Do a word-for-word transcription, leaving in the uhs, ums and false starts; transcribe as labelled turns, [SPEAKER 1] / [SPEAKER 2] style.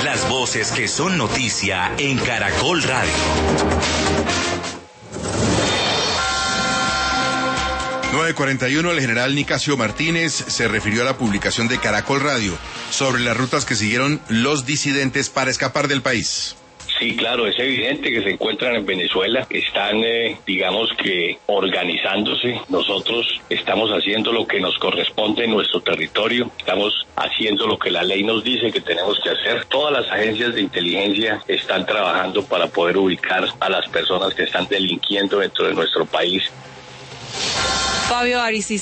[SPEAKER 1] Las voces que son noticia en Caracol Radio.
[SPEAKER 2] nueve cuarenta y uno, el general Nicasio Martínez se refirió a la publicación de Caracol Radio sobre las rutas que siguieron los disidentes para escapar del país.
[SPEAKER 3] Sí, claro, es evidente que se encuentran en Venezuela, están, eh, digamos que, organizándose. Nosotros estamos haciendo lo que nos corresponde en nuestro territorio, estamos haciendo lo que la ley nos dice que tenemos que hacer. Todas las agencias de inteligencia están trabajando para poder ubicar a las personas que están delinquiendo dentro de nuestro país.
[SPEAKER 4] Fabio Arisis.